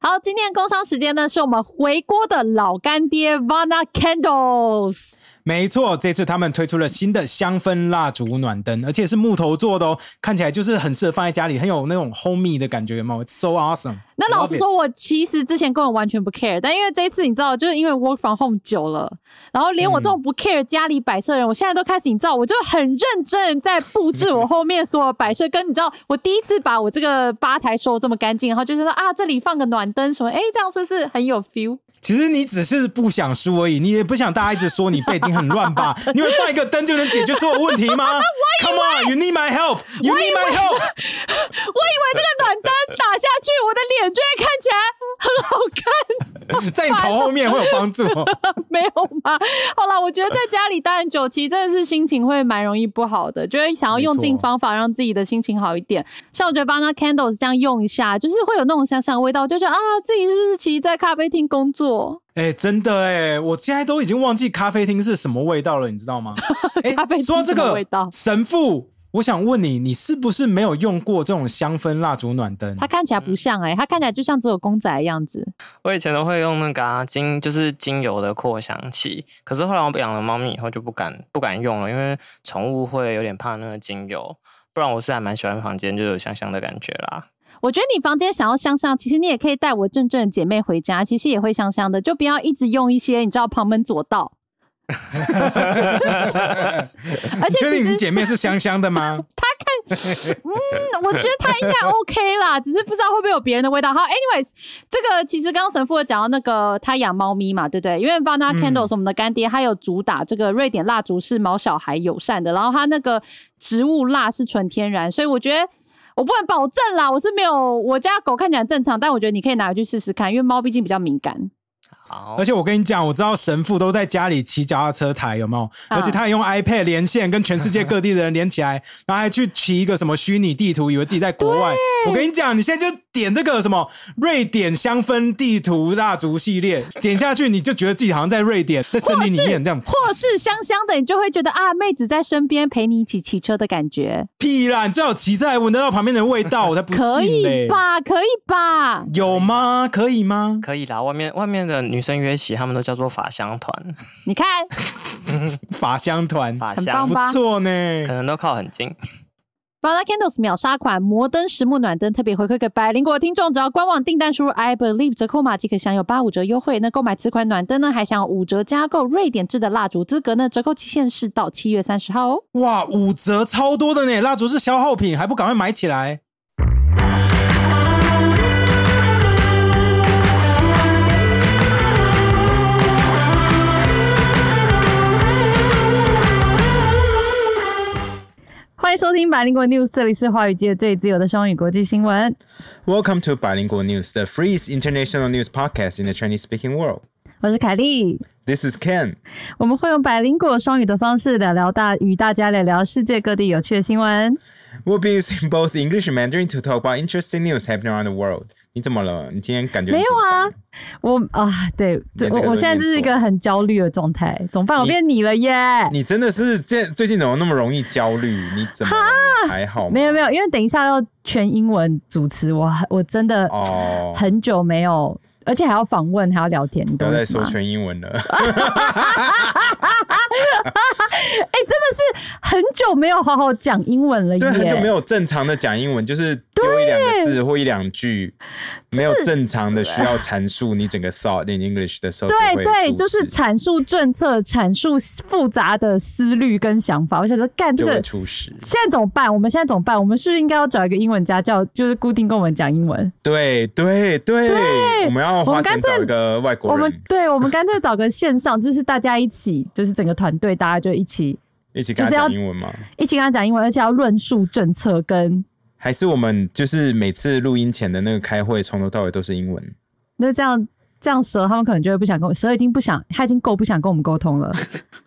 好，今天的工商时间呢，是我们回锅的老干爹 Vana Candles。 没错，这次他们推出了新的香氛蜡烛暖灯，而且是木头做的哦，看起来就是很适合放在家里，很有那种 homey 的感觉，有没有 ？It's so awesome。 那老实说，我其实之前根本完全不 care， 但因为这一次你知道，就是因为 work from home 久了，然后连我这种不 care 家里摆设的人，我现在都开始你知道，我就很认真在布置我后面所有摆设，跟你知道，我第一次把我这个吧台收这么干净，然后就是说啊，这里放个暖灯什么，这样是不是很有 feel？ 其实你只是不想输而已，你也不想大家一直说你背景很乱吧？你会放一个灯就能解决所有问题吗？Come on, you need my help. You need my help. 我以为那个暖灯打下去，我的脸就会看起来很好看， 在你头后面会有帮助。 没有吗？好啦，我觉得在家里待很久，其实真的是心情会蛮容易不好的，就会想要用尽方法让自己的心情好一点。像我觉得 Vana Candles 这样用一下，就是会有那种香香的味道，就觉得啊，自己是不是其实在咖啡厅工作？ 真的我现在都已经忘记咖啡厅是什么味道了，你知道吗？ 咖啡厅说到这个味道， 神父，我想问你，你是不是没有用过这种香氛蜡烛暖灯？ 它看起来不像它看起来就像只有公仔的样子。 我以前都会用那个就是精油的扩香器，可是后来我养了猫咪以后就不敢用了，因为宠物会有点怕那个精油，不然我是还蛮喜欢房间就有香香的感觉啦。 我觉得你房间想要香香，其实你也可以带我正的姐妹回家，其实也会香香的，就不要一直用一些你知道旁门左道。 而且确定你姐妹是香香的吗？ 她我觉得她应该 OK 啦，只是不知道会不会有别人的味道。好 ，anyways， 这个其实刚刚神父有讲到那个他养猫咪嘛，对不对？因为 Vana Candles 我们的干爹，他有主打这个瑞典蜡烛是毛小孩友善的，然后他那个植物蜡是纯天然，所以我觉得。我不能保证啦，我是没有，我家狗看起来正常，但我觉得你可以拿回去试试看，因为猫毕竟比较敏感。 好， 而且我跟你讲，我知道神父都在家里骑脚踏车台，有没有？而且他也用 iPad 连线，跟全世界各地的人连起来，然后还去骑一个什么虚拟地图，以为自己在国外。我跟你讲，你现在就点这个什么瑞典香氛地图蜡烛系列，点下去你就觉得自己好像在瑞典，在森林里面这样， 或是香香的，你就会觉得啊，妹子在身边陪你一起骑车的感觉。 屁啦，你最好骑车还闻得到旁边的味道，我才不信嘞。 可以吧？可以吧？ 有吗？可以吗？ 可以啦，外面的女生约起，他们都叫做法香团。 你看， 法香团， 法香不错呢， 可能都靠很近。 Vana Candles 秒杀款摩登实木暖灯特别回馈给百灵果的听众，只要官网订单输入 I believe 折扣码即可享有85折优惠。那购买此款暖灯呢，还享有5折加购瑞典制的蜡烛资格呢，折扣期限是到7月30号哦。 哇，5折超多的呢！蜡烛是消耗品，还不赶快买起来？ 欢迎收听百灵果 News， 这里是华语界最自由的双语国际新闻。 Welcome to Bilingual News, the freest international news podcast in the Chinese-speaking world. 我是凯莉 This is Ken. 我们会用百灵果双语的方式与大家聊聊世界各地有趣的新闻。 We'll be using both English and Mandarin to talk about interesting news happening around the world. 你怎么了？你今天感觉很紧张？ 对，我现在就是一个很焦虑的状态。怎么办？我变你了耶！ 你真的是最近怎么那么容易焦虑？你怎么还好吗？ 没有，因为等一下要全英文主持，我真的很久没有，而且还要访问，还要聊天。你不要再说全英文了。 真的是很久没有好好讲英文了耶。 对，很久没有正常的讲英文，就是丢一两个字或一两句，没有正常的需要阐述你整个 thought in English 的时候， 对，就是阐述政策，阐述复杂的思虑跟想法。我想说，干这个出事。 现在怎么办？我们现在怎么办？我们是不是应该要找一个英文家教，就是固定跟我们讲英文？ 对，我们要花钱找一个外国人。 我们干脆找个线上，就是大家一起，就是整个团队，大家就一起跟他讲英文吗？ 一起跟他讲英文，而且要论述政策跟。 还是我们就是每次录音前的那个开会，从头到尾都是英文。 那这样蛇他们可能就会不想跟我，蛇已经不想，他已经够不想跟我们沟通了。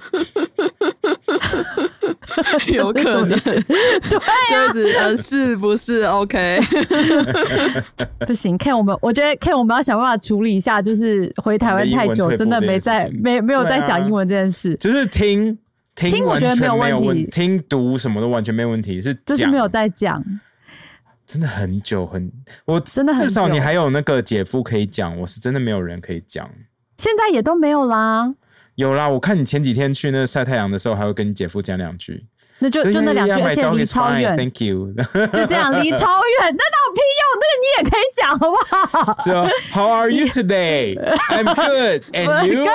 有可能，对、啊，就是是不是 OK？ 不行，我觉得我们要想办法处理一下，就是回台湾太久，真的没有在讲英文这件事， 就是听我觉得没有问题， 听读什么都完全没有问题，就是没有在讲。 真的很久我真的很久至少你还有那个姐夫可以讲，我是真的没有人可以讲。 现在也都没有啦。 有啦，我看你前几天去那晒太阳的时候，还会跟你姐夫讲2句。 那就那2句，而且离超远 ，Thank you， 就这样离超远，那有屁用？那个你也可以讲，好不好？ 就 How are you today? I'm good, and you?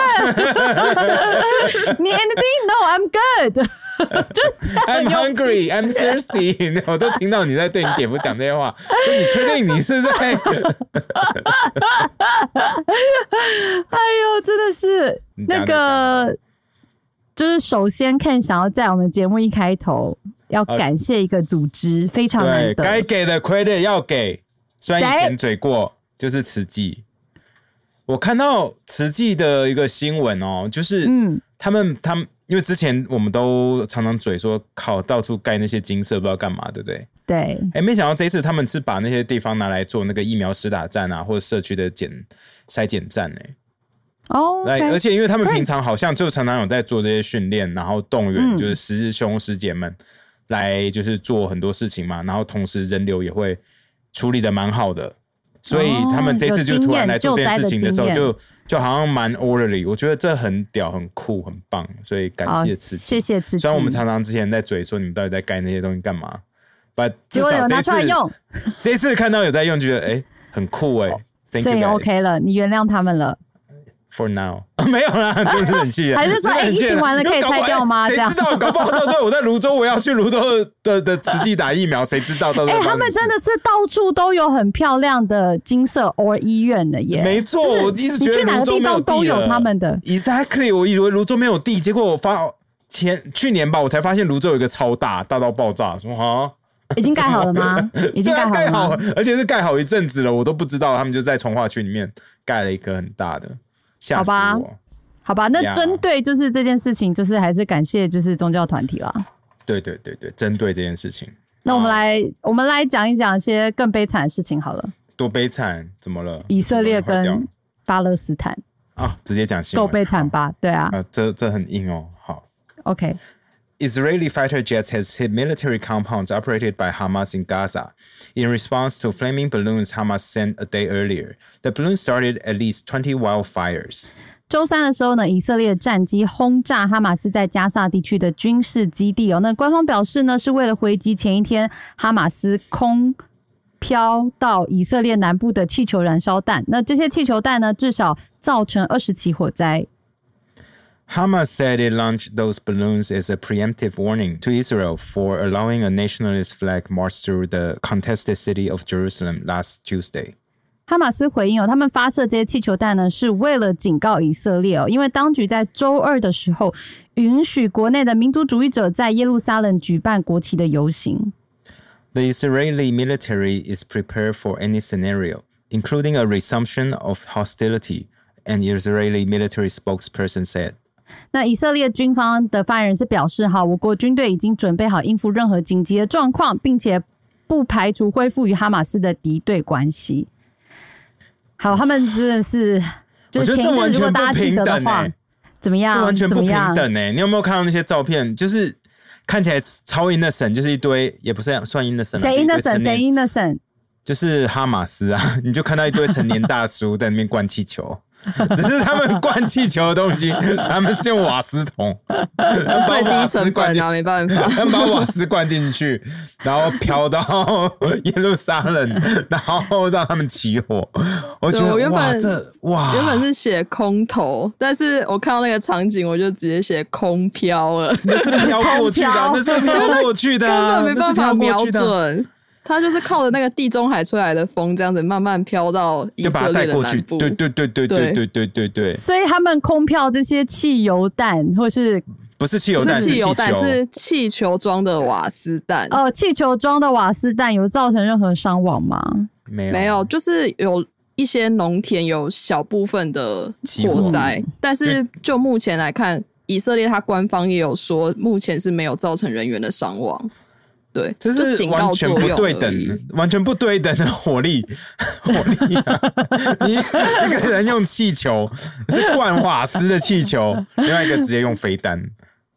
你 anything? No, I'm good 。就 I'm hungry, I'm thirsty 。我都听到你在对你姐夫讲这些话，所以你确定你是在？ 哎呦，真的是那个。就是首先 Ken 想要在我们节目一开头要感谢一个组织，非常难得， 该给的 credit 要给。虽然以前嘴过，就是慈济。我看到慈济的一个新闻哦，就是他们因为之前我们都常常嘴说靠到处盖那些金色不知道干嘛，对不对？ 对。 没想到这一次他们是把那些地方拿来做那个疫苗施打站啊，或者社区的筛检站哦， 而且因为他们平常好像就常常有在做这些训练，然后动员就是师兄师姐们来就是做很多事情嘛，然后同时人流也会处理的蛮好的，所以他们这次就突然来做这件事情的时候，就好像蛮 orderly， 我觉得这很屌、很酷、很棒，所以感谢慈济， 谢谢慈济。 虽然我们常常之前在嘴说你们到底在盖那些东西干嘛， 结果有拿出来用， 这次看到有在用，觉得很酷，Thank you guys， 所以 OK 了，你原谅他们了。 For now 没有啦，真是很气人。 还是说疫情完了可以拆掉吗？ 谁知道？搞不好到最后我在泸州，我要去泸州的慈济打疫苗，谁知道到最后？ 他们真的是到处都有很漂亮的金色 or 医院的耶。 没错，我一直觉得你去哪个地方都有他们的。 Exactly， 我以为泸州没有地，结果我去年吧，我才发现泸州有一个超大到爆炸，什么哈？ 已经盖好了吗？已经盖好了吗？ 而且是盖好一阵子了，我都不知道他们就在从化区里面盖了一个很大的。吓死我！ 好吧，那针对就是这件事情，就是还是感谢就是宗教团体啦。 对，针对这件事情， 那我们来讲一讲一些更悲惨的事情好了。 多悲惨？怎么了？ 以色列跟巴勒斯坦啊，直接讲新闻， 够悲惨吧？对啊， 这很硬哦。好 ，OK。Israeli fighter jets has hit military compounds operated by Hamas in Gaza in response to flaming balloons Hamas sent a day earlier. The balloons started at least 20 wildfires. 周三的时候呢，以色列战机轰炸哈马斯在加萨地区的军事基地那官方表示呢，是为了回击前一天哈马斯空飘到以色列南部的气球燃烧弹。那这些气球弹呢，至少造成20起火灾。 Hamas said it launched those balloons as a preemptive warning to Israel for allowing a nationalist flag march through the contested city of Jerusalem last Tuesday. 哈马斯回应他们发射这些气球弹呢，是为了警告以色列因为当局在周二的时候允许国内的民族主义者在耶路撒冷举办国旗的游行。 The Israeli military is prepared for any scenario, including a resumption of hostility, an Israeli military spokesperson said. 那以色列军方的发言人是表示我国军队已经准备好应付任何紧急的状况，并且不排除恢复与哈马斯的敌对关系。好，他们真的是，就是前一阵如果大家记得的话，怎么样？ 完全不平等你有没有看到那些照片？就是看起来超 innocent， 就是一堆也不是算 innocent， 谁 innocent？ 谁 innocent？ 就是哈马斯啊，你就看到一堆成年大叔在那边灌气球。只是他们灌气球的东西，他们是用瓦斯桶， 最低成本啊，没办法， 他们把瓦斯灌进去，然后飘到耶路撒冷，然后让他们起火。我觉得原本是写空投，但是我看到那个场景，我就直接写空飘了。 那是飘过去的，那是飘过去的， 根本没办法瞄准。它就是靠着那个地中海吹来的风，这样子慢慢飘到以色列的南部。 对。 所以他们空飘这些汽油弹，或是不是汽油弹， 是汽油弹，是气球装的瓦斯弹。 气球装的瓦斯弹有造成任何伤亡吗？ 没有，就是有一些农田有小部分的火灾，但是就目前来看，以色列它官方也有说，目前是没有造成人员的伤亡。对， 这是完全不对等，完全不对等的火力啊！你一个人用气球是灌瓦斯的气球，另外一个直接用飞弹，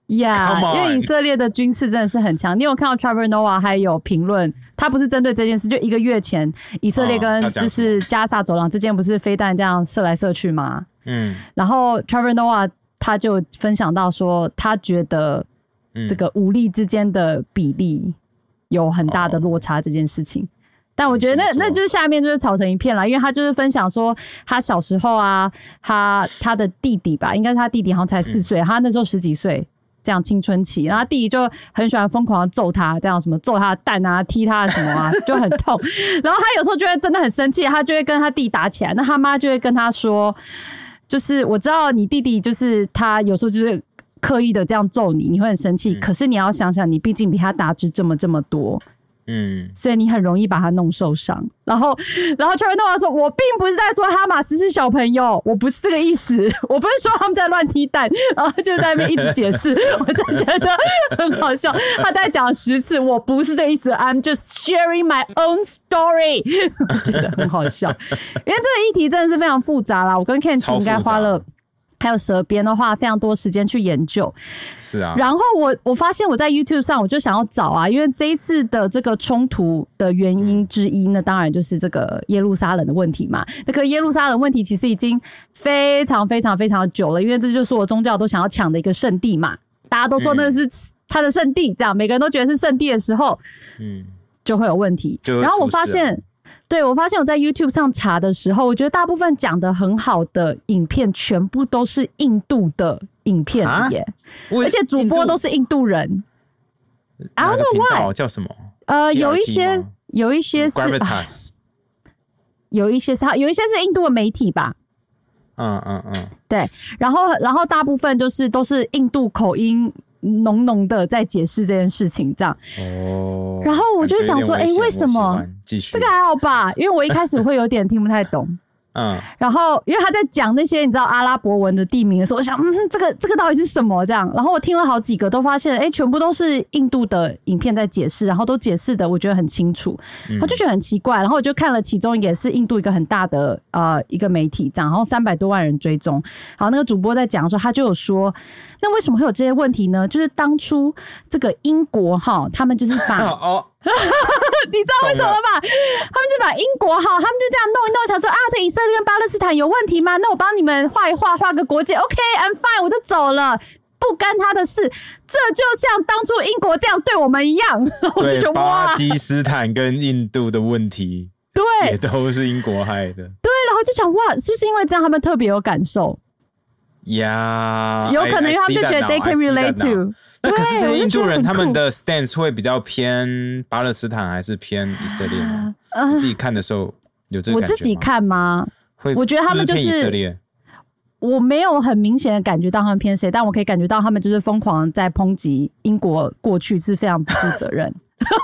呀，因为以色列的军事真的是很强。你有看到 Trevor Noah 还有评论，他不是针对这件事，就1个月前，以色列跟就是加萨走廊之间不是飞弹这样射来射去吗？然后 Trevor Noah 他就分享到说，他觉得这个武力之间的比例有很大的落差这件事情。但我觉得那就是下面就是吵成一片啦，因为他就是分享说他小时候啊，他的弟弟吧，应该是他弟弟好像才4岁，他那时候10几岁这样青春期，然后他弟弟就很喜欢疯狂的揍他，这样什么揍他的蛋啊，踢他的什么啊，就很痛。然后他有时候就会真的很生气，他就会跟他弟打起来，那他妈就会跟他说，就是我知道你弟弟就是他有时候就是刻意的这样揍你，你会很生气，可是你要想想，你毕竟比他大只这么多。所以你很容易把他弄受伤。然后 Trevor Noah 说，我并不是在说哈马斯是小朋友，我不是这个意思，我不是说他们在乱踢蛋，然后就在那边一直解释，我就觉得很好笑。他大概讲了10次，我不是这个意思 ，I'm just sharing my own story， 我觉得很好笑，因为这个议题真的是非常复杂啦。我跟 Ken 应该花了。还有蛇鞭的话，非常多时间去研究。 是啊， 然后我发现我在 YouTube 上，我就想要找啊，因为这一次的这个冲突的原因之一呢，当然就是这个耶路撒冷的问题嘛。那个耶路撒冷问题其实已经非常非常非常久了，因为这就是所有宗教都想要抢的一个圣地嘛，大家都说那是他的圣地，这样每个人都觉得是圣地的时候，就会有问题。然后我发现我在 YouTube 上查的时候，我觉得大部分讲得很好的影片全部都是印度的影片耶，而且主播都是印度人。I don't know why 叫什么？ 有一些是 Gravitas， 有一些是印度的媒体吧。对，然后大部分就是都是印度口音浓浓的在解释这件事情，这样。然后我就想说，为什么这个还好吧？因为我一开始会有点听不太懂。然后因为他在讲那些你知道阿拉伯文的地名的时候，我想，这个到底是什么这样？然后我听了好几个，都发现，全部都是印度的影片在解释，然后都解释的我觉得很清楚，我就觉得很奇怪。然后我就看了其中也是印度一个很大的一个媒体这样，然后300多万人追踪。好，那个主播在讲的时候，他就有说，那为什么会有这些问题呢？就是当初这个英国他们就是把你知道为什么吧？他们就把英国他们就这样弄一弄，想说啊，这以色列跟巴勒斯坦有问题吗？那我帮你们画一画，画个国界 ，OK，I'm fine， 我就走了，不干他的事。这就像当初英国这样对我们一样，我就觉得哇， 巴基斯坦跟印度的问题， 对， 也都是英国害的。 对，然后就想哇，是不是因为这样他们特别有感受？ 呀， 有可能因为他们就觉得 they can relate to。 那可是这些印度人他们的 stance 会比较偏巴勒斯坦还是偏以色列呢？你自己看的时候有这个感觉吗？ 我自己看吗？我觉得他们就是偏以色列。 我没有很明显的感觉到他们偏谁，但我可以感觉到他们就是疯狂在抨击英国过去是非常不负责任。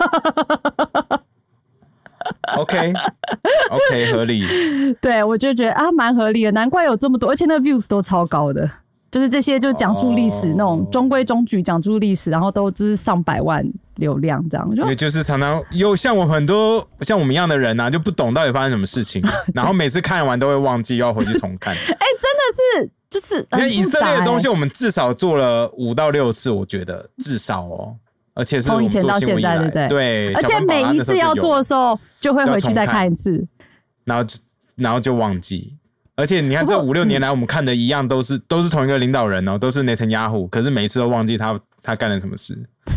OK， 合理。 对，我就觉得啊，蛮合理的，难怪有这么多，而且那个 views 都超高的。就是这些就讲述历史那种中规中矩讲述历史，然后都就是上百万流量这样。 也就是常常有像我很多像我们一样的人啊，就不懂到底发生什么事情，然后每次看完都会忘记，要回去重看。 真的是就是你看以色列的东西，我们至少做了5到6次，我觉得至少而且是从以前到现在，对不对？ 对， 而且每一次要做的时候，就会回去再看一次， 然后就忘记。而且你看，这5、6年来，我们看的一样都是同一个领导人都是 Netanyahu， 可是每一次都忘记他干了什么事。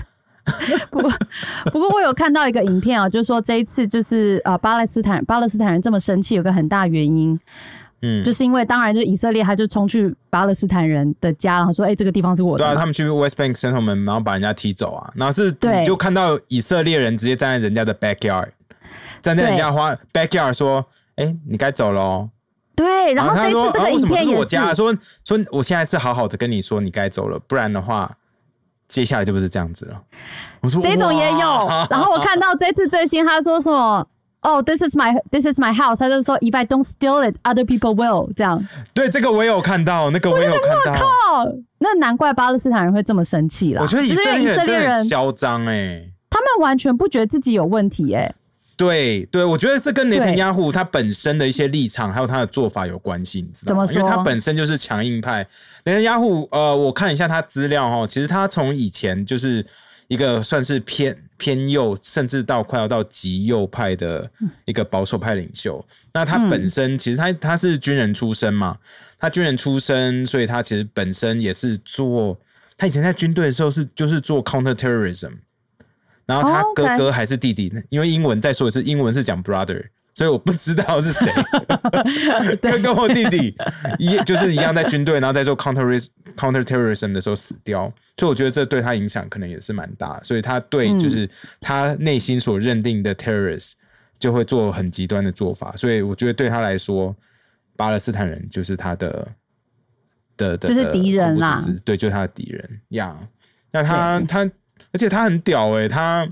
不过我有看到一个影片就是说这一次就是巴勒斯坦人这么生气，有个很大原因，就是因为当然就是以色列他就冲去巴勒斯坦人的家，然后说这个地方是我的。 对啊，他们去 West Bank Settlement， 然后把人家踢走啊，然后你就看到以色列人直接站在人家的 backyard， 站在人家backyard 说，你该走了对，然后这次这个影片也是我家说我现在是好好的跟你说你该走了，不然的话接下来就不是这样子了。我说这种也有，然后我看到这次最新他说什么this is my house， 他就说 if I don't steal it, other people will 这样。 对，这个我也有看到，那个我也有看到。靠， 那难怪巴勒斯坦人会这么生气啦。 我觉得以色列人真的很嚣张他们完全不觉得自己有问题对对，我觉得这跟内塔尼亚胡他本身的一些立场还有他的做法有关系，你知道吗？因为他本身就是强硬派。内塔尼亚胡我看了一下他资料哦，其实他从以前就是一个算是偏右，甚至到快要到极右派的一个保守派领袖。那他本身其实他是军人出身嘛，他军人出身，所以他其实本身也是做，他以前在军队的时候就是做 counterterrorism。然后他哥哥还是弟弟，因为英文再说一次，英文是讲 brother， 所以我不知道是谁。哥哥或弟弟就是一样在军队，然后在做 counterterrorism 的时候死掉，所以我觉得这对他影响可能也是蛮大，所以他对就是他内心所认定的 terrorist 就会做很极端的做法，所以我觉得对他来说，巴勒斯坦人就是他的就是敌人啦， 对，就是他的敌人呀。那他。而且他很屌他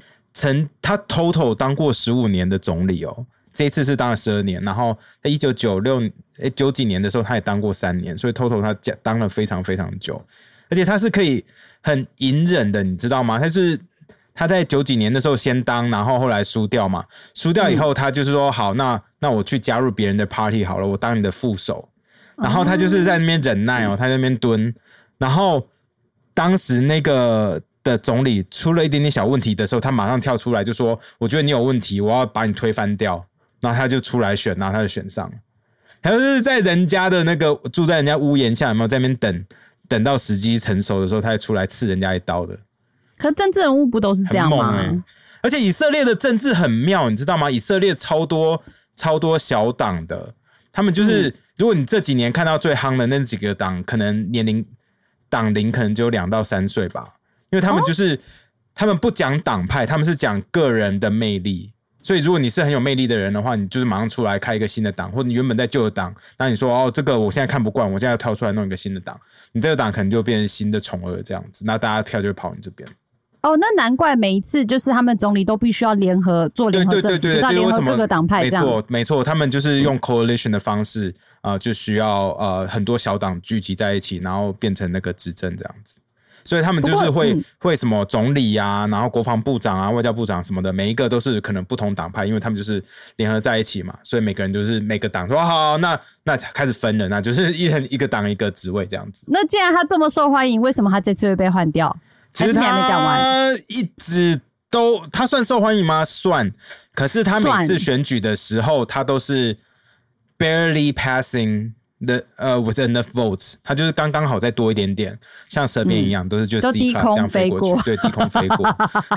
total 当过15年的总理哦，这一次是当了12年，然后在1990几年的时候他也当过3年，所以 total 他当了非常非常久，而且他是可以很隐忍的，你知道吗？他在90几年的时候先当，然后后来输掉嘛，输掉以后他就是说好，那我去加入别人的 party 好了，我当你的副手，然后他就是在那边忍耐他在那边蹲，然后当时那个的总理出了一点点小问题的时候，他马上跳出来就说：“我觉得你有问题，我要把你推翻掉。”然后他就出来选，然后他就选上了。还有就是在人家的那个住在人家屋檐下，有没有在那边等到时机成熟的时候，他才出来刺人家一刀的。 可政治人物不都是这样吗？ 而且以色列的政治很妙，你知道吗？以色列超多小党的，他们就是、如果你这几年看到最夯的那几个党，可能党龄可能只有2到3岁吧。因为他们就是他们不讲党派，他们是讲个人的魅力，所以如果你是很有魅力的人的话，你就是马上出来开一个新的党，或者你原本在旧的党，那你说这个我现在看不惯，我现在要跳出来弄一个新的党，你这个党可能就变成新的宠儿这样子，那大家票就会跑你这边。 那难怪每一次就是他们总理都必须要联合做联合政府，就是要联合各个党派这样。 没错，他们就是用 coalition 的方式就需要很多小党聚集在一起，然后变成那个执政这样子。所以他们就是会什么总理啊，然后国防部长啊、外交部长什么的，每一个都是可能不同党派，因为他们就是联合在一起嘛，所以每个人就是每个党说好，那开始分了，那就是一人一个党一个职位这样子。 那既然他这么受欢迎，为什么他这次会被换掉？ 其实他一直都他算受欢迎吗？算，可是他每次选举的时候，他都是 barely passing。with enough votes， 他就是刚刚好再多一点点，像蛇鞭一样，都是就 C class 这样飞过去，对，低空飞过。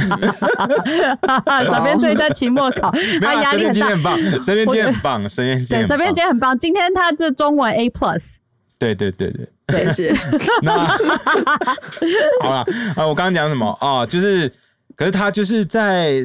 蛇鞭这一段期末考，他压力很大。 蛇鞭今天很棒，蛇鞭今天很棒。今天他这中文 A+。 对， 是。 那好了我刚刚讲什么就是。可是他就是在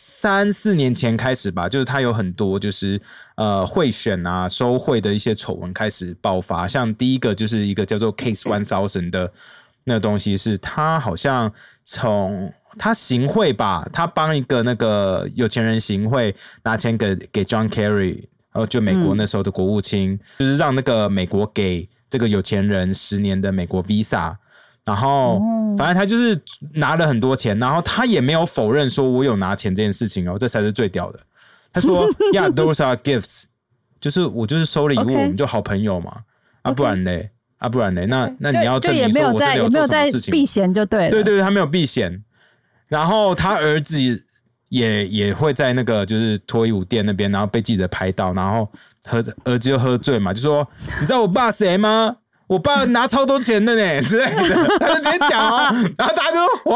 3、4年前开始吧，就是他有很多就是贿选啊、收贿的一些丑闻开始爆发。像第一个就是一个叫做 Case 1000的那个东西，是他好像从他行贿吧，他帮一个那个有钱人行贿，拿钱给 John Kerry， 就美国那时候的国务卿，就是让那个美国给这个有钱人10年的美国 Visa。然后反正他就是拿了很多钱，然后他也没有否认说我有拿钱这件事情这才是最屌的。他说yeah those are gifts， 就是我就是收礼物，我们就好朋友嘛。不然嘞，那你要证明说我真的有做什么事情， 避嫌就对了。 对，他没有避嫌。然后他儿子也会在那个就是脱衣舞店那边，然后被记者拍到，然后儿子又喝醉嘛，就说你知道我爸谁吗？我爸拿超多钱的呢之类的，他就直接讲然后大家就说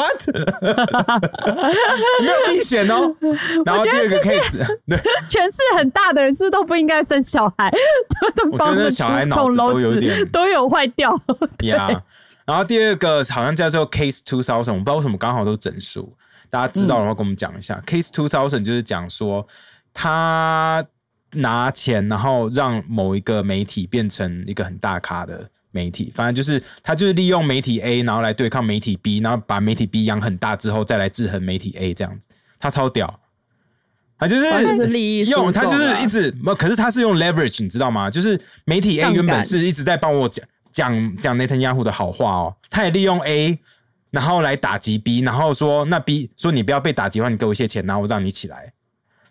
what 没有避嫌然后第二个 case 对， 权势很大的人是不是都不应该生小孩？ 我觉得小孩脑子都有点都有坏掉呀。然后第二个好像叫做 case 2000， 我不知道为什么刚好都整数，大家知道的话跟我们讲一下。case 2000就是讲说他拿钱然后让某一个媒体变成一个很大咖的媒体，反正就是他就是利用媒体 A 然后来对抗媒体 B， 然后把媒体 B 养很大之后再来制衡媒体 A 这样子。他超屌，他就是利益输送， 他就是一直，可是他是用 leverage， 你知道吗？就是媒体 A 原本是一直在帮我讲内塔尼亚胡的好话他也利用 A 然后来打击 B， 然后说那 B 说你不要被打击的话，你给我一些钱，然后我让你起来。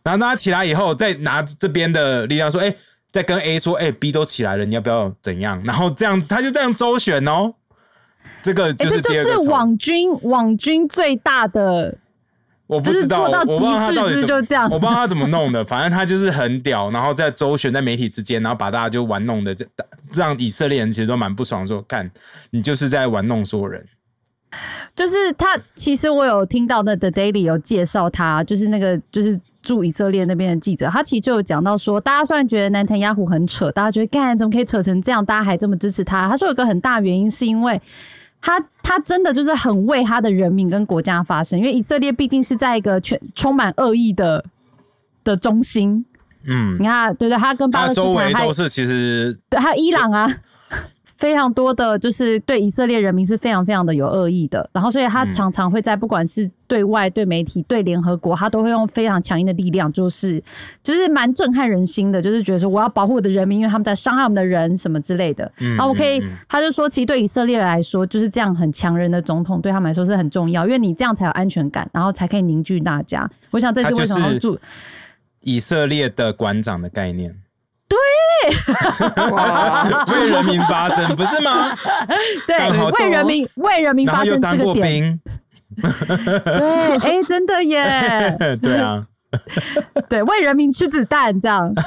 然后他起来以后，再拿这边的力量说，再跟 A 说，B 都起来了，你要不要怎样？然后这样子，他就这样周旋哦。这个就是第二个这就是网军最大的。 我不知道， 就是做到极致，就这样。 我不知道他怎么弄的，反正他就是很屌，然后在周旋在媒体之间，然后把大家就玩弄的，这样以色列人其实都蛮不爽，说干你就是在玩弄所有人。 就是他，其实我有听到的 The Daily 有介绍他，就是那个就是驻以色列那边的记者，他其实就有讲到说，大家虽然觉得南腾雅虎很扯，大家觉得干怎么可以扯成这样，大家还这么支持他？他说有个很大原因是因为。他真的就是很为他的人民跟国家发声，因为以色列毕竟是在一个充满恶意的中心。你看，对，他跟巴勒斯坦周围都是其实对，还有伊朗啊。非常多的就是对以色列人民是非常非常的有恶意的，然后所以他常常会在不管是对外、对媒体、对联合国，他都会用非常强硬的力量，就是蛮震撼人心的，就是觉得说我要保护我的人民，因为他们在伤害我们的人什么之类的。然后他就说，其实对以色列来说，就是这样很强人的总统对他们来说是很重要，因为你这样才有安全感，然后才可以凝聚大家。我想这是为什么要以色列的馆长的概念。 对， 为人民发声，不是吗？ 对，为人民发声这个点。对，真的耶。 对啊， 对，为人民吃子弹这样。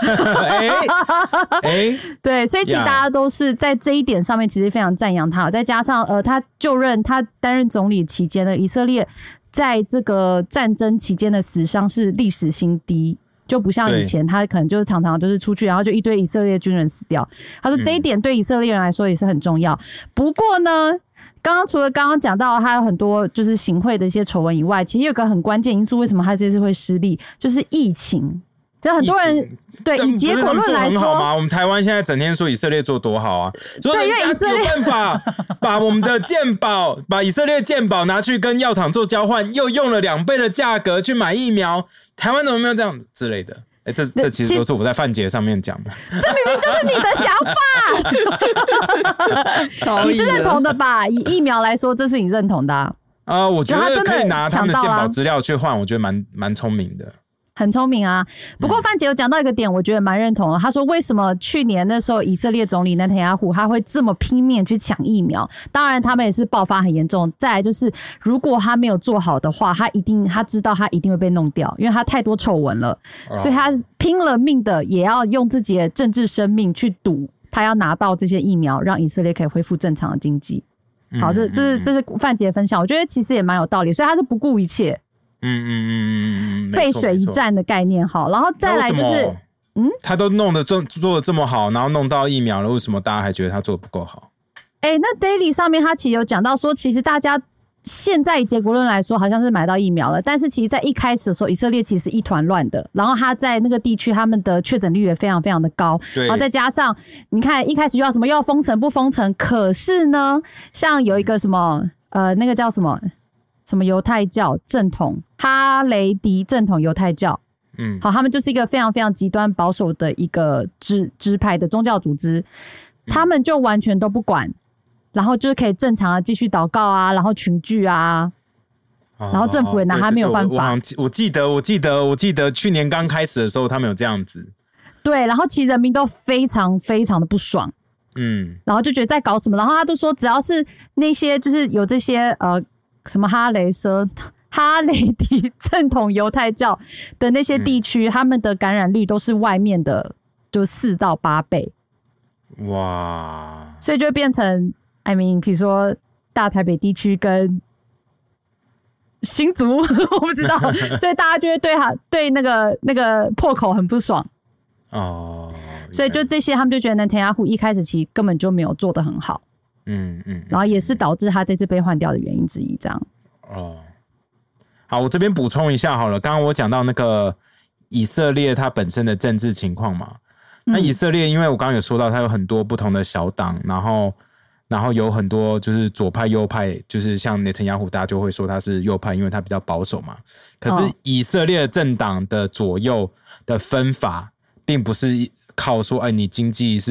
对，所以其实大家都是在这一点上面其实非常赞扬他。再加上他担任总理期间呢，以色列在这个战争期间的死伤是历史新低。就不像以前，他可能就是常常就是出去，然后就一堆以色列军人死掉。他说这一点对以色列人来说也是很重要。不过呢，除了刚刚讲到他有很多就是行贿的一些丑闻以外，其实有个很关键因素，为什么他这次会失利，就是疫情。就很多人对以结果论来说， 很好吗？我们台湾现在整天说以色列做多好啊，说人家有办法把我们的健保，把以色列健保拿去跟药厂做交换，又用了2倍的价格去买疫苗，台湾怎么没有这样之类的？这其实都是我在范姐上面讲的。 这明明就是你的想法，你是认同的吧？以疫苗来说，这是你认同的啊？ 我觉得可以拿他们的健保资料去换，我觉得蛮聪明的。 很聪明啊，不过范姐有讲到一个点，我觉得蛮认同的。他说，为什么去年那时候以色列总理内塔尼亚胡他会这么拼命去抢疫苗？当然，他们也是爆发很严重。再来就是，如果他没有做好的话，他知道他一定会被弄掉，因为他太多丑闻了，所以他拼了命的也要用自己的政治生命去赌，他要拿到这些疫苗，让以色列可以恢复正常的经济。好，这是范姐的分享，我觉得其实也蛮有道理，所以他是不顾一切。背水一战的概念好，然后再来就是他都做的这么好，然后弄到疫苗了，为什么大家还觉得他做的不够好？ 那 Daily 上面他其实有讲到说，其实大家现在以结果论来说好像是买到疫苗了，但是其实在一开始的时候以色列其实一团乱的，然后他在那个地区他们的确诊率也非常非常的高，然后再加上你看一开始又要什么又要封城不封城，可是呢像有一个什么那个叫什么犹太教正统哈雷迪正统犹太教，好，他们就是一个非常非常极端保守的一个支派的宗教组织，他们就完全都不管，然后就是可以正常的继续祷告啊，然后群聚啊，然后政府也拿他没有办法。 我记得去年刚开始的时候，他们有这样子。 对，然后其实人民都非常非常的不爽，然后就觉得在搞什么，然后他就说，只要是那些就是有这些什么哈雷迪正统犹太教的那些地区，他们的感染率都是外面的就4到8倍。 哇！ 所以就会变成比如说大台北地区跟新竹，我不知道，所以大家就会对那个破口很不爽。所以就这些，他们就觉得内塔尼亚胡一开始其实根本就没有做得很好。然后也是导致他这次被换掉的原因之一，这样。 好，我这边补充一下好了。刚刚我讲到那个以色列它本身的政治情况嘛，那以色列因为我刚刚有说到，它有很多不同的小党，然后有很多就是左派右派，就是像内塔尼亚胡大家就会说他是右派，因为他比较保守嘛。可是以色列政党的左右的分法，并不是靠说你经济是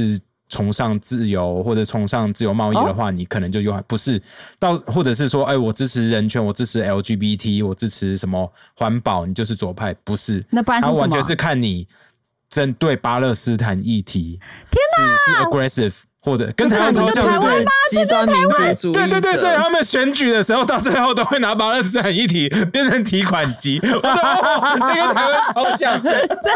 崇尚自由或者崇尚自由贸易的话，你可能就不是到，或者是说，我支持人权，我支持 LGBT， 我支持什么环保，你就是左派，不是？ 那不然是什么？ 它完全是看你针对巴勒斯坦议题， 天哪， 是 aggressive。或者跟台湾超像是极端民族主义者， 对，所以他们选举的时候，到最后都会拿巴勒斯坦议题变成提款机。我说那跟台湾超像，天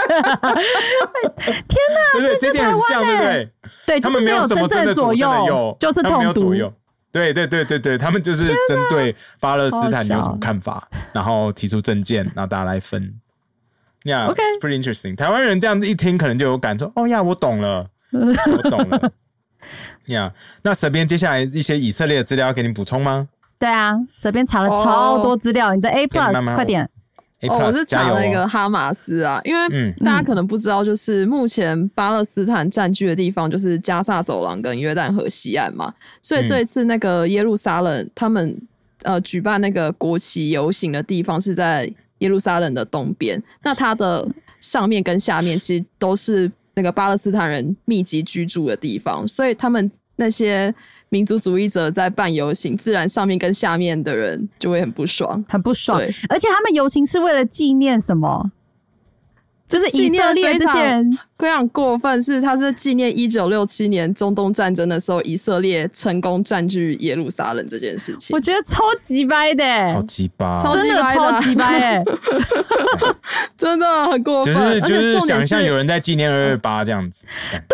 哪， 对，这点很像，对不对？ 对， 他们没有什么真的左右， 就是统独。 对，他们就是针对巴勒斯坦有什么看法，然后提出政见，然后大家来分。Yeah, it's pretty interesting. 台湾人这样一听，可能就有感说：“哦呀，我懂了，我懂了。”那蛇边接下来一些以色列的资料要给你补充吗？ 对啊，蛇边查了超多资料，你的 A+， 快点。 我是查了一个哈马斯啊，因为大家可能不知道，就是目前巴勒斯坦占据的地方就是加萨走廊跟约旦河西岸嘛，所以这一次那个耶路撒冷他们举办那个国旗游行的地方是在耶路撒冷的东边，那它的上面跟下面其实都是那个巴勒斯坦人密集居住的地方，所以他们那些民族主义者在办游行，自然上面跟下面的人就会很不爽， 很不爽。而且他们游行是为了纪念什么？就是以色列这些人非常过分，是他是纪念1967年中东战争的时候，以色列成功占据耶路撒冷这件事情。 我觉得超级掰的， 好鸡巴， 真的超级掰， 真的很过分。 就是想象有人在纪念228这样子。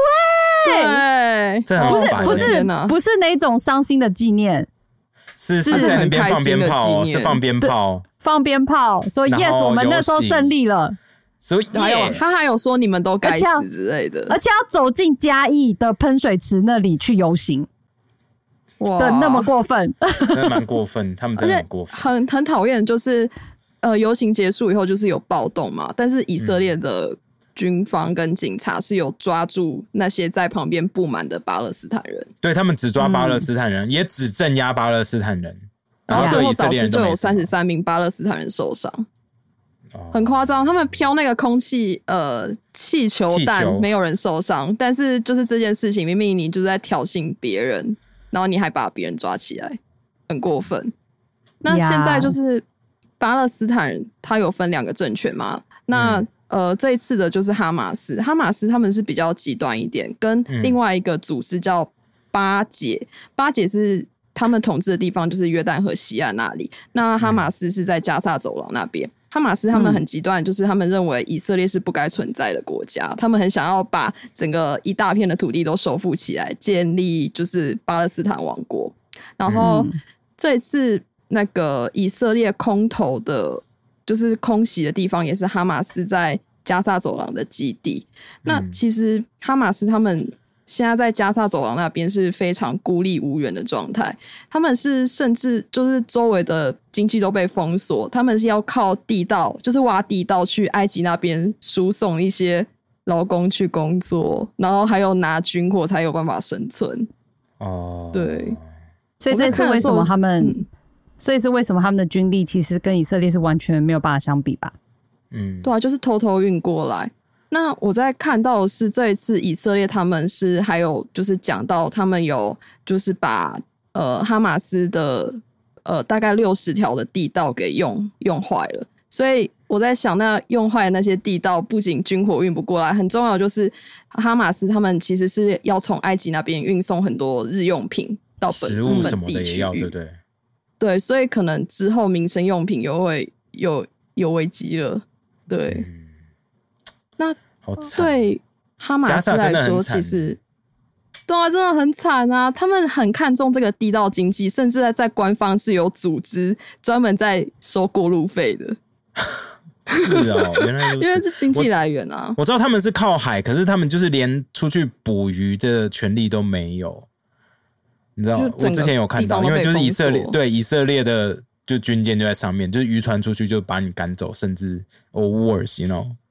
对， 这很不是那种伤心的纪念， 是在那边放鞭炮，是放鞭炮， 放鞭炮，说 yes， 我们那时候胜利了。 所以他还有说你们都该死之类的， 而且要走进嘉义的喷水池那里去游行，的那么过分， 真的蛮过分，他们真的很过分， 很讨厌。就是游行结束以后就是有暴动嘛，但是以色列的军方跟警察是有抓住那些在旁边不满的巴勒斯坦人， 对，他们只抓巴勒斯坦人，也只镇压巴勒斯坦人， 然后最后导致就有33名巴勒斯坦人受伤。很夸张，他们飘那个空气气球弹，没有人受伤，但是就是这件事情，明明你就是在挑衅别人，然后你还把别人抓起来，很过分。那现在就是巴勒斯坦人，他有分2个政权嘛？那这一次的就是哈马斯他们是比较极端一点，跟另外一个组织叫巴解是他们统治的地方，就是约旦河西岸那里。那哈马斯是在加萨走廊那边。哈马斯他们很极端，就是他们认为以色列是不该存在的国家，他们很想要把整个一大片的土地都收复起来，建立就是巴勒斯坦王国。然后这次那个以色列空投的，就是空袭的地方，也是哈马斯在加萨走廊的基地。那其实哈马斯他们现在在加萨走廊那边是非常孤立无援的状态，他们是甚至就是周围的经济都被封锁，他们是要靠地道，就是挖地道去埃及那边输送一些劳工去工作，然后还有拿军火才有办法生存。对， 所以这是为什么他们，所以是为什么他们的军力其实跟以色列是完全没有办法相比吧？ 对啊，就是偷偷运过来。那我在看到的是这一次以色列他们是还有就是讲到他们有就是把哈马斯的大概60条的地道给用坏了，所以我在想那用坏的那些地道不仅军火运不过来，很重要就是哈马斯他们其实是要从埃及那边运送很多日用品到食物什么的也要，对不对？ 对，所以可能之后民生用品又会有危机了，对。那对哈马斯来说，其实对啊，真的很惨啊！他们很看重这个地道经济，甚至在官方是有组织专门在收过路费的。 是哦，原来如此， 因为是经济来源啊。 我知道他们是靠海，可是他们就是连出去捕鱼的权利都没有。你知道，我之前有看到，因为就是以色列的就军舰就在上面，就是渔船出去就把你赶走，甚至 or worse，you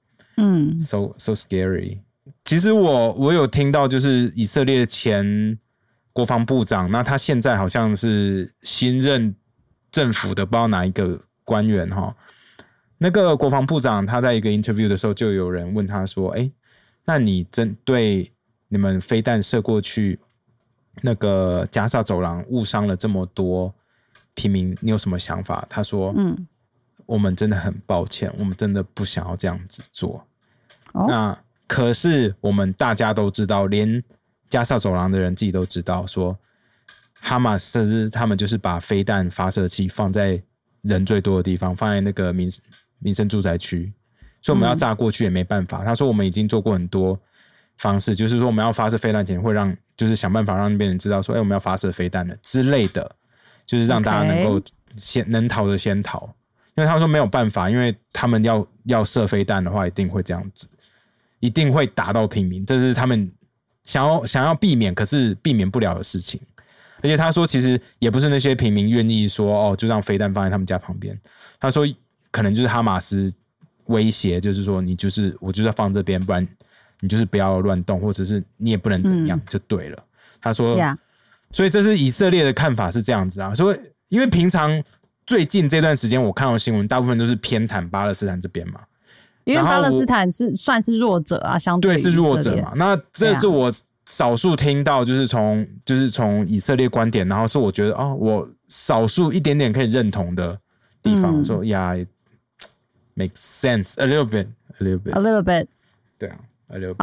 know。So scary。其实我有听到，就是以色列前国防部长，那他现在好像是新任政府的不知道哪一个官员哈。那个国防部长他在一个 interview 的时候，就有人问他说：“那你针对你们飞弹射过去那个加萨走廊误伤了这么多平民，你有什么想法？他说我们真的很抱歉，我们真的不想要这样子做。那可是我们大家都知道，连加萨走廊的人自己都知道，说哈马斯他们就是把飞弹发射器放在人最多的地方，放在那个民生住宅区，所以我们要炸过去也没办法。他说我们已经做过很多方式，就是说我们要发射飞弹前会让，就是想办法让那边人知道说，我们要发射飞弹了之类的，就是让大家能够能逃的先逃。因为他说没有办法，因为他们要射飞弹的话，一定会这样子，一定会打到平民，这是他们想要避免，可是避免不了的事情。而且他说，其实也不是那些平民愿意说就让飞弹放在他们家旁边。他说，可能就是哈马斯威胁，就是说我就是要放这边，不然你就是不要乱动，或者是你也不能怎样，就对了。他说，所以这是以色列的看法是这样子啊。所以因为平常最近这段时间我看到新闻，大部分都是偏袒巴勒斯坦这边嘛。 因为巴勒斯坦算是弱者啊，相对是弱者嘛。那这是我少数听到，就是从以色列观点，然后是我觉得我少数一点点可以认同的地方。说yeah, it makes sense a little bit. 对啊 ，a little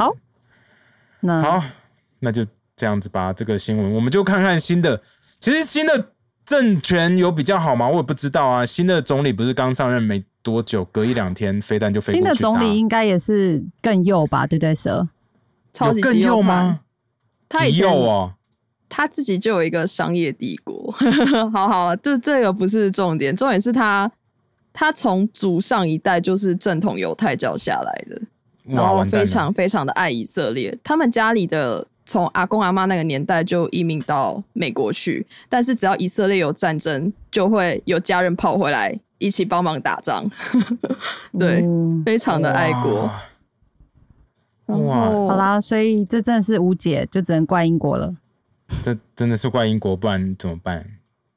bit. 好，那就这样子吧。这个新闻我们就看看其实新的政权有比较好吗？我也不知道啊。新的总理不是刚上任没多久，隔一两天飞弹就飞过去打。 新的总理应该也是更右吧，对不对，Sir？ 超级更右吗？他以前他自己就有一个商业帝国。好，就这个不是重点，重点是他从祖上一代就是正统犹太教下来的，然后非常非常的爱以色列。他们家里的从阿公阿嬷那个年代就移民到美国去，但是只要以色列有战争，就会有家人跑回来一起帮忙打仗。对，非常的爱国。 好啦，所以这真的是无解，就只能怪英国了。 这真的是怪英国，不然怎么办？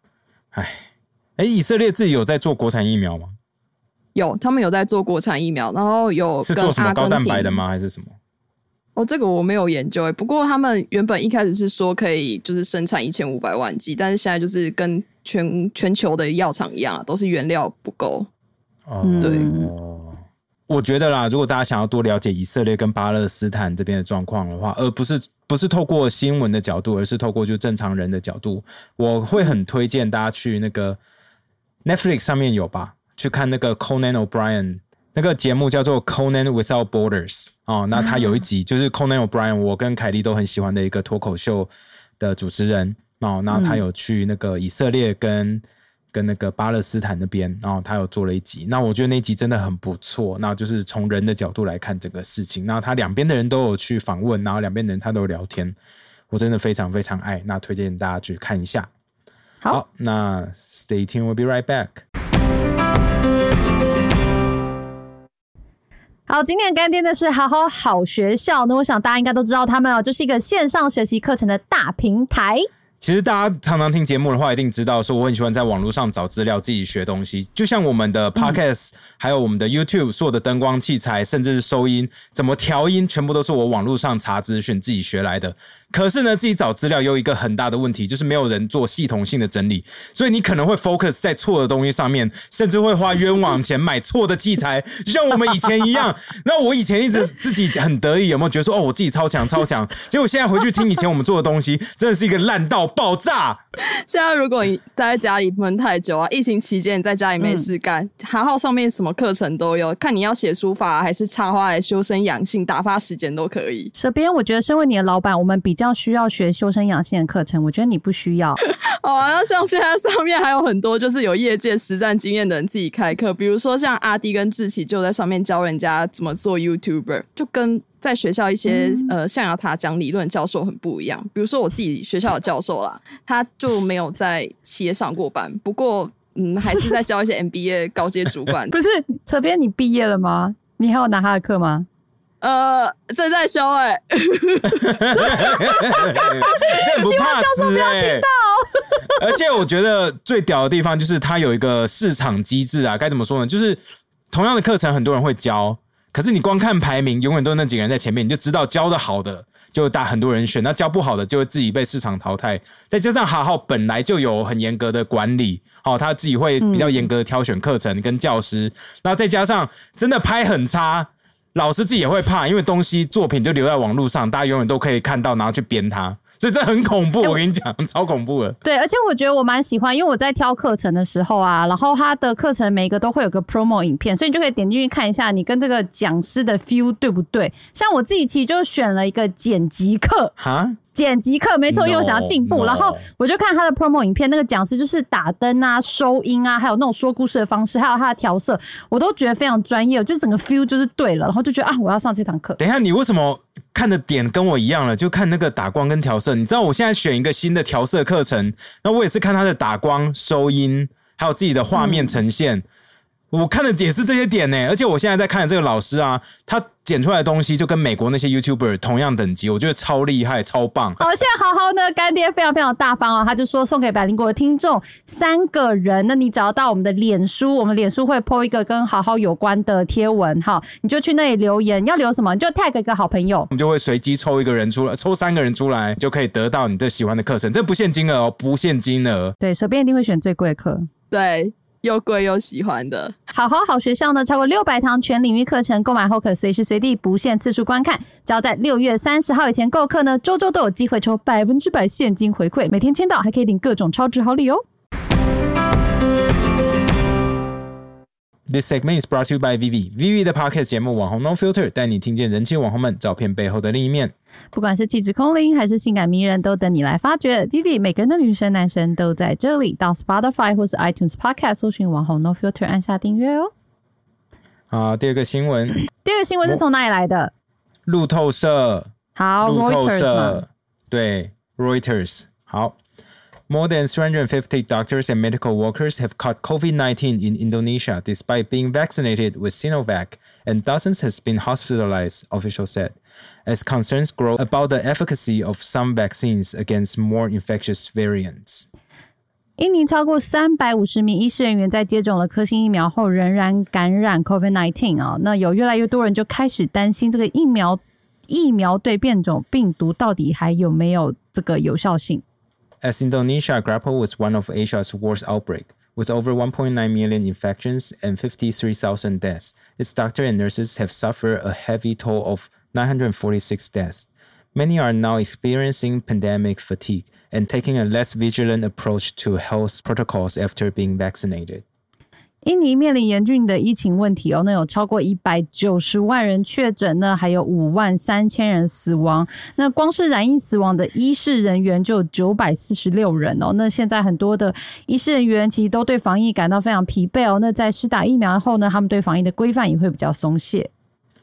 以色列自己有在做国产疫苗吗？ 有，他们有在做国产疫苗，然后有是做什么高蛋白的吗？还是什么？ 这个我没有研究不过他们原本一开始是说可以就是生产1500万剂，但是现在就是跟全球的药厂一样，都是原料不够。对。 我觉得啦，如果大家想要多了解以色列跟巴勒斯坦这边的状况的话，而不是透过新闻的角度，而是透过就正常人的角度，我会很推荐大家去那个 Netflix 上面有吧，去看那个 Conan O'Brien 那个节目叫做 Conan Without Borders 那他有一集就是 Conan O'Brien， 我跟凯莉都很喜欢的一个脱口秀的主持人那他有去那个以色列跟那个巴勒斯坦那边，然后他有做了一集，那我觉得那一集真的很不错，那就是从人的角度来看整个事情，那他两边的人都有去访问，然后两边的人他都有聊天，我真的非常非常爱，那推荐大家去看一下。好，那 stay tuned, we'll be right back。 好，今天的干爹的是好好学校，那我想大家应该都知道他们这是一个线上学习课程的大平台。 其实大家常常听节目的话，一定知道说我很喜欢在网络上找资料，自己学东西。就像我们的 Podcast，还有我们的 YouTube， 所有的灯光器材，甚至是收音，怎么调音，全部都是我网络上查资讯自己学来的。可是呢，自己找资料有一个很大的问题，就是没有人做系统性的整理，所以你可能会 focus 在错的东西上面，甚至会花冤枉钱买错的器材，就像我们以前一样。那我以前一直自己很得意，有没有觉得说我自己超强？结果现在回去听以前我们做的东西，真的是一个烂到爆炸。 现在如果你待在家里闷太久啊，疫情期间你在家里没事干，哈号上面什么课程都有，看你要写书法还是插花来修身养性打发时间都可以。 这边我觉得身为你的老板，我们比较需要学修身养性的课程，我觉得你不需要。 那像现在上面还有很多就是有业界实战经验的人自己开课，比如说像阿弟跟志奇就在上面教人家怎么做 YouTuber， 就跟在学校一些象牙塔讲理论教授很不一样。比如说我自己学校的教授啦，他就没有在企业上过班，不过还是在教一些 MBA 高阶主管。 不是，这边你毕业了吗？你还有拿他的课吗？ 正在修这很不怕死不要听到。 而且我觉得最屌的地方就是它有一个市场机制啊，该怎么说呢？就是同样的课程很多人会教，可是你光看排名，永远都是那几个人在前面，你就知道教的好的就很多人选，那教不好的就会自己被市场淘汰。再加上好好本来就有很严格的管理，他自己会比较严格的挑选课程跟教师，那再加上真的拍很差，老师自己也会怕，因为东西作品就留在网络上，大家永远都可以看到，然后去编它。所以这很恐怖，我跟你讲，超恐怖的。 对，而且我觉得我蛮喜欢，因为我在挑课程的时候啊，然后他的课程每一个都会有个 promo 影片，所以你就可以点进去看一下，你跟这个讲师的 feel 对不对？像我自己其实就选了一个剪辑课，剪辑课没错，因为我想要进步，然后我就看他的 promo 影片，那个讲师就是打灯啊、收音啊，还有那种说故事的方式，还有他的调色，我都觉得非常专业，就整个 feel 就是对了，然后就觉得我要上这堂课。 等一下，你为什么看的点跟我一样了？就看那个打光跟调色。你知道我现在选一个新的调色课程，那我也是看他的打光、收音，还有自己的画面呈现。我看的也是这些点而且我现在在看的这个老师啊，他剪出来的东西就跟美国那些 YouTuber 同样等级，我觉得超厉害、超棒。 好，现在好好呢，干爹非常非常大方哦，他就说送给百灵果的听众3个人，那你只要到我们的脸书，我们脸书会 po 一个跟好好有关的贴文，好，你就去那里留言，要留什么你就 tag 一个好朋友， 我们就会随机抽一个人出来，抽3个人出来，就可以得到你的喜欢的课程，这不限金额不限金额。 对，手边一定会选最贵的课， 对。又贵又喜欢的好学校呢，超过600堂全领域课程，购买后可随时随地不限次数观看，只要在6月30号以前购课呢，周周都有机会抽100%现金回馈，每天签到还可以领各种超值好礼哦。 This segment is brought to you by Vivi. Vivi 的 podcast 节目网红 No Filter 带你听见人气网红们照片背后的另一面。 不管是气质空灵还是性感迷人，都等你来发掘。Vivi 每个人的女生男生都在这里，到 Spotify 或是 iTunes Podcast 搜寻网红 No Filter 按下订阅哦。 好，第二个新闻是从哪里来的？ 路透社。 好 Reuters 嘛，对 Reuters。好。More than 350 doctors and medical workers have caught COVID-19 in Indonesia despite being vaccinated with Sinovac, and dozens have been hospitalized, officials said, as concerns grow about the efficacy of some vaccines against more infectious variants. 印尼超过350名医师人员在接种了科兴疫苗后仍然感染 COVID-19 啊，那有越来越多人就开始担心这个疫苗对变种病毒到底还有没有这个有效性。 As Indonesia grappled with one of Asia's worst outbreaks, with over 1.9 million infections and 53,000 deaths, its doctors and nurses have suffered a heavy toll of 946 deaths. Many are now experiencing pandemic fatigue and taking a less vigilant approach to health protocols after being vaccinated. 印尼面临严峻的疫情问题哦，那有超过190万人确诊呢，还有53000人死亡。那光是染疫死亡的医事人员就有946人哦。那现在很多的医事人员其实都对防疫感到非常疲惫哦。那在施打疫苗后呢，他们对防疫的规范也会比较松懈。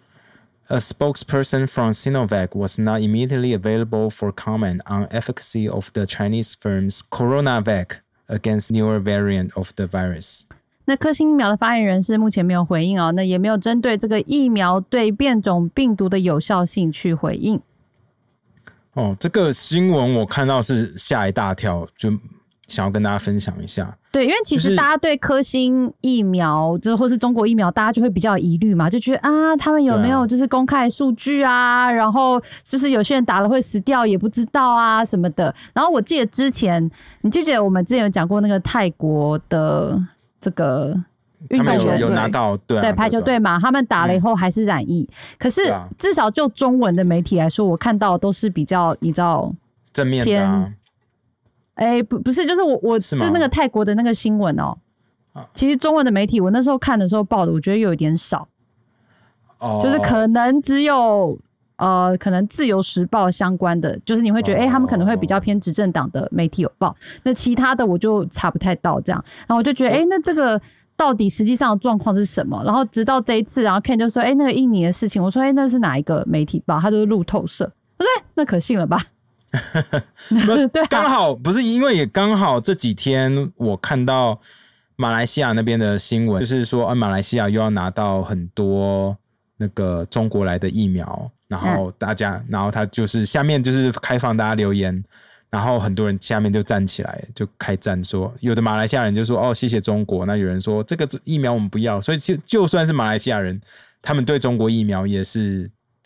A spokesperson from Sinovac was not immediately available for comment on efficacy of the Chinese firm's CoronaVac against newer variant of the virus. 那科兴疫苗的发言人是目前没有回应哦，那也没有针对这个疫苗对变种病毒的有效性去回应。 哦，这个新闻我看到是吓一大跳，就想要跟大家分享一下。 对，因为其实大家对科兴疫苗，就是或是中国疫苗，大家就会比较疑虑嘛，就觉得他们有没有就是公开数据啊，然后就是有些人打了会死掉也不知道啊什么的。然后我记得之前，你记得我们之前有讲过那个泰国的这个运动员有拿到对排球队嘛，他们打了以后还是染疫，可是至少就中文的媒体来说，我看到都是比较你知道正面的啊。 不是，就是我是那个泰国的那个新闻哦。其实中文的媒体我那时候看的时候报的，我觉得有一点少，就是可能只有可能自由时报相关的，就是你会觉得他们可能会比较偏执政党的媒体有报，那其他的我就查不太到这样，然后我就觉得那这个到底实际上的状况是什么？然后直到这一次，然后 Ken 就说那个印尼的事情，我说那是哪一个媒体报？他就是路透社，我说那可信了吧？ 对，刚好不是因为也刚好这几天我看到马来西亚那边的新闻，就是说马来西亚又要拿到很多那个中国来的疫苗，然后然后他就是下面就是开放大家留言，然后很多人下面就站起来就开战说，有的马来西亚人就说谢谢中国，那有人说这个疫苗我们不要，所以就算是马来西亚人，他们对中国疫苗也是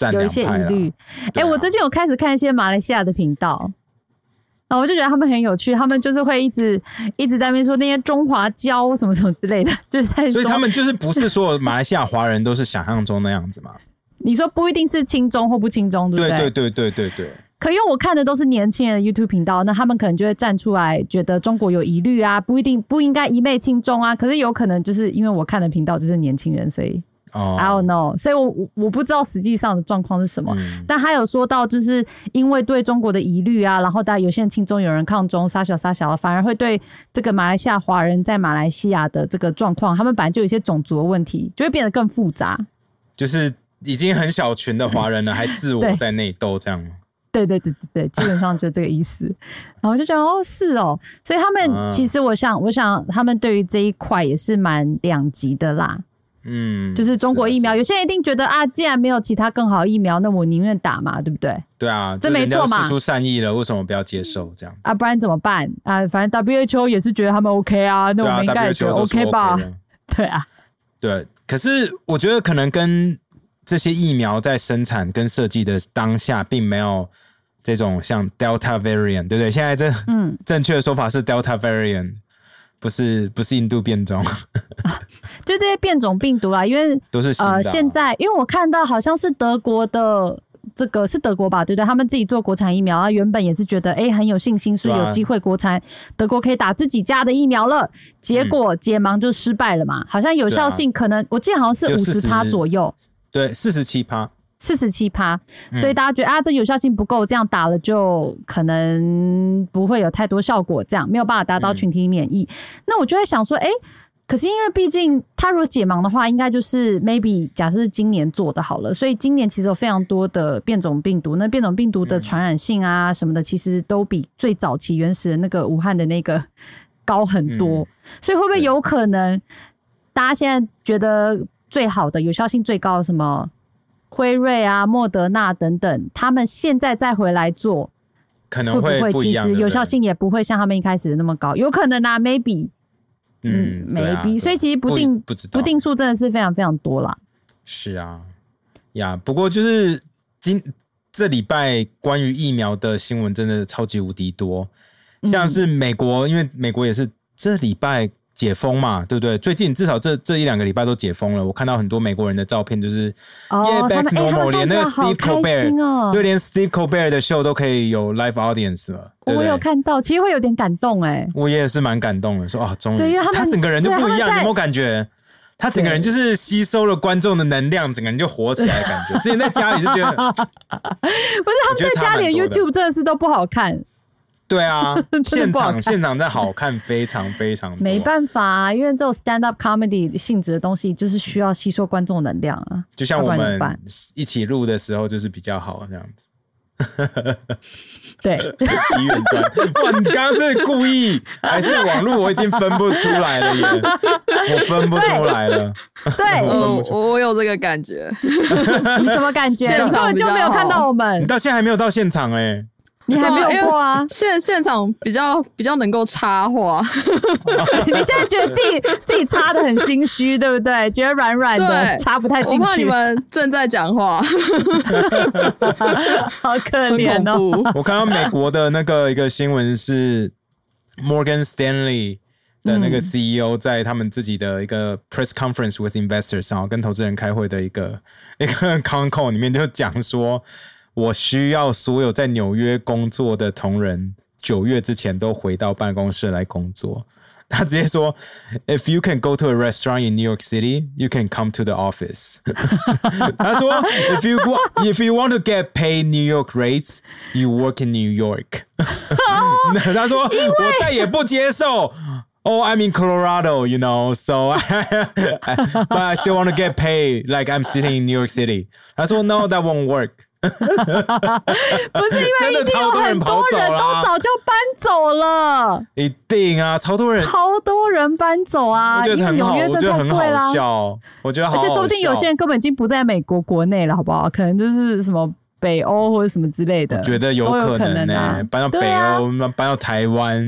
站两有一些疑派啦。 虑。 对啊我最近有开始看一些马来西亚的频道。然后我就觉得他们很有趣，他们就是会一直在那边说那些中华胶什么什么之类的，就是在说。 所以他们就是不是所有马来西亚华人都是想象中那样子嘛？ 你说不一定是亲中或不亲中，对不对？ 对。 可因为我看的都是年轻人的 YouTube 频道，那他们可能就会站出来，觉得中国有疑虑啊，不应该一昧亲中啊。可是有可能就是因为我看的频道就是年轻人，所以。I don't know， 所以我不知道实际上的状况是什么，但他有说到，就是因为对中国的疑虑啊，然后大家有些人亲中，有人抗中，杀小，反而会对这个马来西亚华人在马来西亚的这个状况，他们本来就有一些种族的问题，就会变得更复杂。 就是已经很小群的华人了，还自我在内斗这样吗？ 对，基本上就这个意思。然后我就觉得是哦，所以他们其实我想他们对于这一块也是蛮两极的啦。就是中国疫苗，有些人一定觉得啊，既然没有其他更好的疫苗，那我宁愿打嘛，对不对？ 对啊， 这没错嘛。 人家释出善意了，为什么不要接受这样啊？不然怎么办啊？反正 WHO 也是觉得他们 OK 啊，那我们应该也觉得 OK 吧？对啊， 对。可是我觉得可能跟这些疫苗在生产跟设计的当下，并没有这种像 Delta variant， 对不对？现在正确的说法是 Delta variant。不是印度变种， 就这些变种病毒啦，因为都是新的现在因为我看到好像是德国的，这个是德国吧，对不对？他们自己做国产疫苗，他原本也是觉得很有信心，所以有机会德国可以打自己家的疫苗了。结果解盲就失败了嘛，好像有效性可能我记得好像是50%左右， 对，47%。 47%，所以大家觉得这有效性不够，这样打了就可能不会有太多效果，这样没有办法达到群体免疫。那我就在想说，可是因为毕竟他如果解盲的话，应该就是 maybe 假设是今年做的好了，所以今年其实有非常多的变种病毒，那变种病毒的传染性啊什么的，其实都比最早期原始的那个武汉的那个高很多，所以会不会有可能大家现在觉得最好的有效性最高的什么？辉瑞啊、莫德纳等等，他们现在再回来做， 可能会不一样， 其实有效性也不会像他们一开始那么高，有可能啊 ，maybe， maybe，所以其实不定数真的是非常非常多啦。 是啊，不过就是这礼拜关于疫苗的新闻真的超级无敌多，像是美国，因为美国也是这礼拜解封嘛，对不对？最近至少这1-2个礼拜都解封了。我看到很多美国人的照片，就是back normal， 连那个 Steve Colbert， 对，连 Steve Colbert 的秀都可以有 live audience 了。对对， 我有看到，其实会有点感动我也是蛮感动的，说终于，他整个人就不一样，你有没有感觉？他整个人就是吸收了观众的能量，整个人就活起来的感觉。之前在家里就觉得，不是他们在家里的 YouTube 真的是都不好看。 对啊，现场在好看非常非常多。 没办法啊，因为这种 stand up comedy 性质的东西，就是需要吸收观众能量啊。 就像我们一起录的时候，就是比较好这样子。 对， 离远端。哇，你刚刚是故意还是网络？我已经分不出来了耶，我分不出来了。 对， 我有这个感觉。 你什么感觉？ 现场根本就没有看到我们。 你到现在还没有到现场你还没有过啊？ 现场比较能够插话。 你现在觉得自己插的很心虚，对不对？觉得软软的，插不太进去。 我怕你们正在讲话， 好可怜哦。 我看到美国的那个一个新闻是 Morgan Stanley 的那个 CEO 在他们自己的一个 press conference with investors， 然后跟投资人开会的一个 con call 里面就讲说，我需要所有在纽约工作的同仁9月之前都回到办公室来工作。他直接说 ，If you can go to a restaurant in New York City, you can come to the office 。他说 ，If you want to get paid New York rates, you work in New York 。他说，我再也不接受。Oh, I'm in Colorado, you know, so but I still want to get paid like I'm sitting in New York City. 他说 No, that won't work. 不是因为一定有很多人都早就搬走了， 一定啊，超多人搬走啊， 我觉得很好，我觉得很好笑，我觉得好好笑， 而且说不定有些人根本已经不在美国国内了，好不好？可能就是什么北欧或者什么之类的， 我觉得有可能搬到北欧，搬到台湾。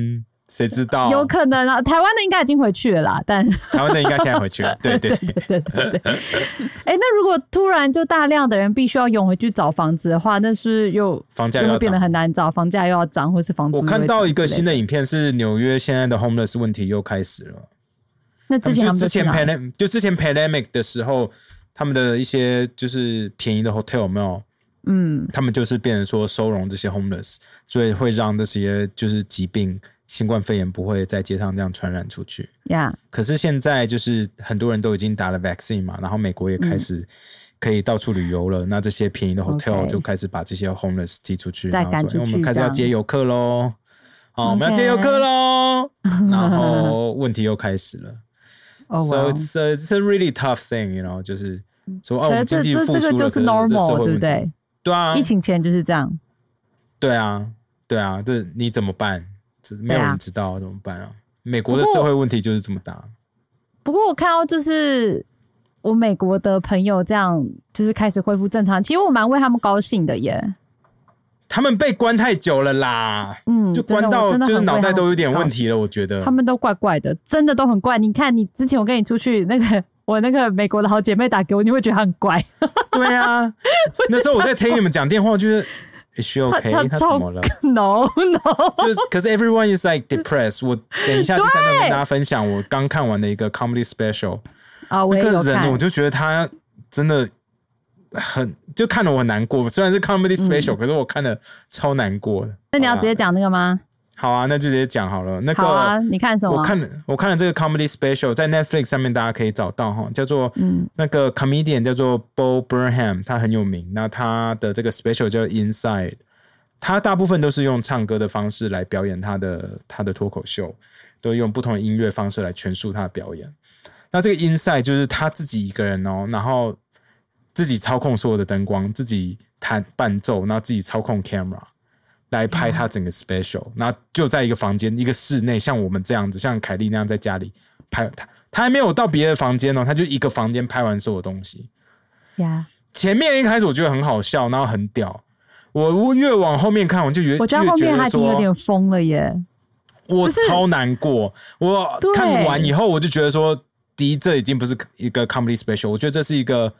谁知道？ 有可能啊，台湾的应该已经回去了啦，但台湾的应该现在回去了。对对对。 那如果突然就大量的人必须要涌回去找房子的话，那是不是又房价又要变得很难找，房价又要涨，或是房租？ 我看到一个新的影片，是纽约现在的 homeless 问题又开始了。 那之前之前 pandemic 的时候，他们的一些就是便宜的 hotel 有没有？他们就是变成说收容这些 homeless， 所以会让这些就是疾病。新冠肺炎不会在街上这样传染出去。可是现在就是很多人都已经打了 vaccine 嘛，然后美国也开始可以到处旅游了，那这些便宜的 hotel 就开始把这些 homeless 寄出去， 再赶出去， 我们开始要接游客咯。我们要接游客咯。然后问题又开始了。So it's a really tough thing, you know， 就是说我们经济复苏了， 这个就是 normal， 对不对？ 对啊， 疫情前就是这样。 对啊，这你怎么办？没有人知道怎么办啊？美国的社会问题就是这么大。 不过我看到就是我美国的朋友这样就是开始恢复正常，其实我蛮为他们高兴的耶。 他们被关太久了啦，就关到就是脑袋都有点问题了，我觉得他们都怪怪的，真的都很怪。你看，你之前我跟你出去我那个美国的好姐妹打给我，你会觉得很怪。 对啊，那时候我在听你们讲电话，就是。Is she okay？ 他怎么了 ？No， 就是可是 everyone is like depressed。我等一下第3段跟大家分享我刚看完的一个 comedy special。 我也有看。 那个人我就觉得他真的就看得我很难过。虽然是 comedy special，可是我看得超难过的。 那你要直接讲那个吗？ 好啊，那就直接讲好了。那个好啊，你看什么？ 我看了这个 comedy special， 在 Netflix 上面大家可以找到哈，叫做那个 comedian 叫做 Bo Burnham， 他很有名。那他的这个 special 叫 Inside， 他大部分都是用唱歌的方式来表演他的脱口秀，都用不同的音乐方式来诠述他的表演。那这个 Inside 就是他自己一个人哦，然后自己操控所有的灯光，自己弹伴奏，然后自己操控 camera。来拍他整个 special， 然后就在一个房间，一个室内，像我们这样子，像凯莉那样在家里拍他还没有到别的房间哦，他就一个房间拍完所有东西。前面一开始我觉得很好笑，然后很屌，我越往后面看，我就我觉得后面他已经有点疯了耶， 我超难过。我看完以后，我就觉得说，第一，这已经不是一个 comedy special， 我觉得这是一个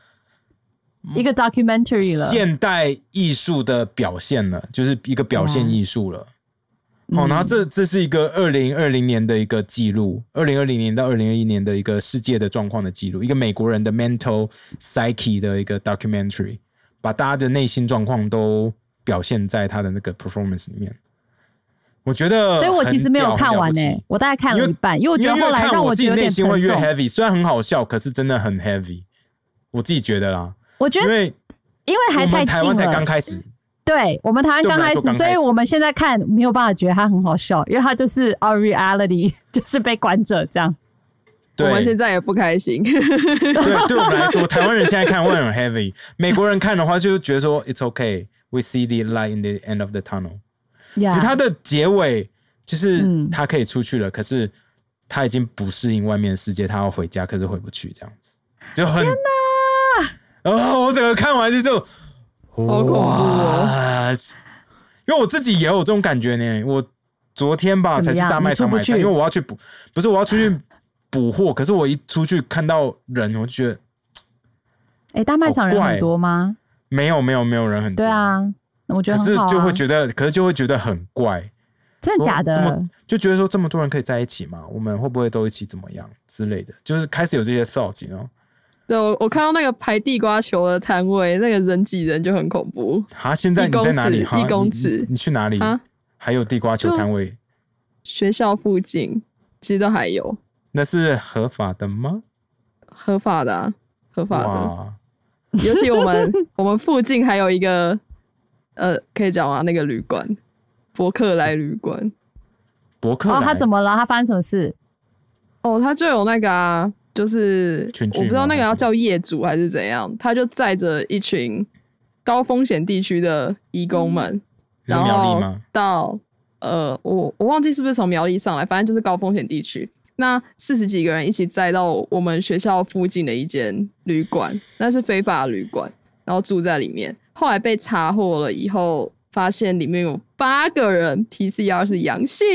documentary 了， 现代艺术的表现了，就是一个表现艺术了。然后这是一个2020年的一个记录，2020年到2021年的一个世界的状况的记录，一个美国人的 mental psyche 的一个 documentary， 把大家的内心状况都表现在他的那个 performance 里面。我觉得， 所以我其实没有看完我大概看了一半，因为我觉得后来让我觉得有点沉重， 内心会越 heavy， 虽然很好笑，可是真的很 heavy， 我自己觉得啦。 我觉得，因为还太近了，我们台湾才刚开始， 对我们台湾刚开始，所以我们现在看没有办法觉得它很好笑，因为它就是 our reality， 就是被关着这样。 我们现在也不开心。 对我们来说，台湾人现在看会很 heavy， 美国人看的话就觉得说 it's okay， we see the light in the end of the tunnel。其实它的结尾就是他可以出去了，可是他已经不适应外面的世界，他要回家，可是回不去，这样子就很。天哪！我整个看完就好恐怖哦！ 因为我自己也有这种感觉呢。我昨天吧才去大卖场买菜，因为我要去我要出去补货。可是我一出去看到人，我就觉得，大卖场人很多吗？ 没有人很多。 对啊，我觉得很好啊。 可是就会觉得很怪。 真的假的？ 就觉得说这么多人可以在一起吗？我们会不会都一起怎么样之类的？就是开始有这些 thoughts， you know？ 对，我看到那个排地瓜球的摊位，那个人挤人就很恐怖。 现在你在哪里 ？1公尺， 你去哪里？还有地瓜球摊位？ 学校附近其实都还有。 那是合法的吗？ 合法的啊，合法的。尤其我们附近还有一个可以讲吗？那个旅馆，伯克莱旅馆。 伯克莱？ 他怎么了？他发生什么事？ 他就有那个就是我不知道那个要叫业主还是怎样，他就载着一群高风险地区的移工们，然后到我忘记是不是从苗栗上来，反正就是高风险地区。那40几个人一起载到我们学校附近的一间旅馆，那是非法旅馆，然后住在里面。后来被查获了以后，发现里面有8个人 PCR 是阳性。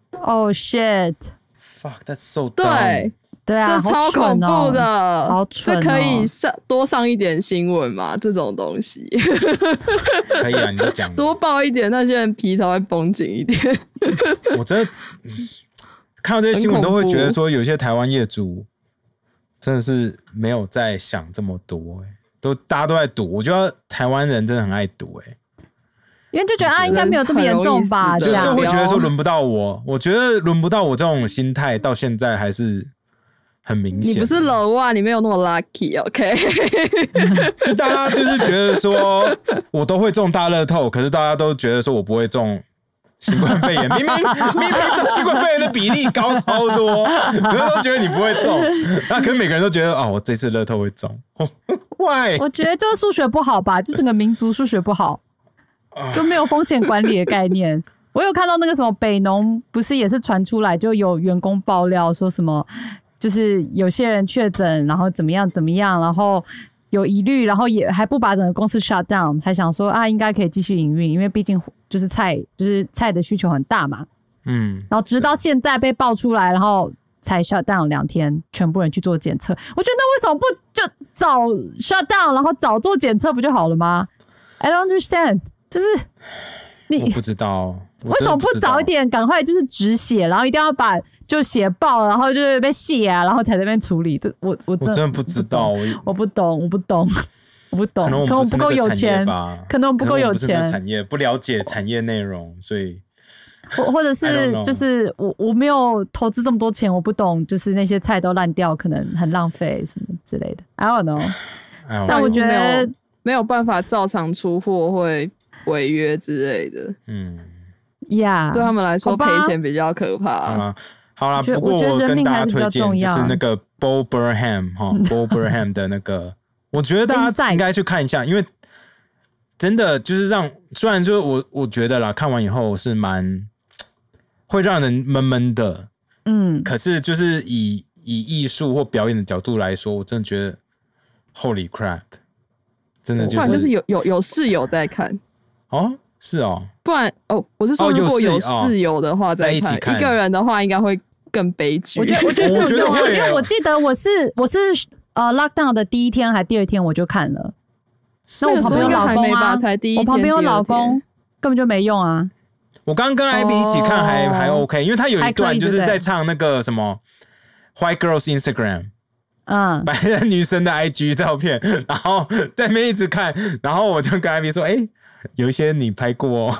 Oh shit！ Fuck, that's so dumb. 对， 对啊， 这超恐怖的， 好蠢哦！ 这可以多上一点新闻嘛？这种东西可以啊，你就讲多报一点，那些人皮才会绷紧一点。 我真的看到这些新闻都会觉得说，有些台湾业主真的是没有在想这么多、大家都在赌。我觉得台湾人真的很爱赌、 因为就觉得应该没有这么严重吧， 就这样会觉得说轮不到我。我觉得轮不到我这种心态到现在还是很明显。 你不是楼啊，你没有那么 lucky，OK？、 就大家就是觉得说我都会中大乐透，可是大家都觉得说我不会中新冠肺炎，明明中新冠肺炎的比例高超多，可是都觉得你不会中，那可是每个人都觉得我这次乐透会中，Why？ 我觉得就是数学不好吧，就整个民族数学不好，就没有风险管理的概念。我有看到那个什么北农，不是也是传出来，就有员工爆料说什么，就是有些人确诊，然后怎么样怎么样，然后有疑虑，然后也还不把整个公司 shut down， 还想说应该可以继续营运，因为毕竟就是菜的需求很大嘛。然后直到现在被爆出来，然后才 shut down 2天，全部人去做检测。我觉得那为什么不就早 shut down， 然后早做检测不就好了吗 ？I don't understand， 就是我不知道为什么不早一点赶快就是止血，然后一定要把就血爆，然后就是被血然后才在那边处理。我真的不知道， 我不懂。 可能我们不够有钱吧？ 可能我们不够有钱， 产业不了解产业内容，所以或者是就是我没有投资这么多钱，我不懂，就是那些菜都烂掉，可能很浪费什么之类的。I don't know。但我觉得没有办法照常出货会违约之类的。 呀， 对他们来说赔钱比较可怕。 好啦，不过我跟大家推荐就是那个 Bo Burnham Bo Burnham 的那个，我觉得大家应该去看一下，因为真的就是虽然说我觉得啦，看完以后是蛮会让人闷闷的，可是就是以艺术或表演的角度来说，我真的觉得 Holy crap， 真的就是，不然就是有室友在看是哦， 不然我是说如果有室友的话在一起看， 一个人的话应该会更悲剧。 我觉得会，因为我记得我是lockdown 的第1天还第2天我就看了，那我旁边有老公啊， 才第1天， 我旁边有老公根本就没用啊。 我刚跟 Ivy 一起看还 OK， 因为他有一段就是在唱那个什么 White Girls Instagram。摆在女生的 IG 照片，然后在那边一直看，然后我就跟 Ivy 说：“有一些你拍过哦。”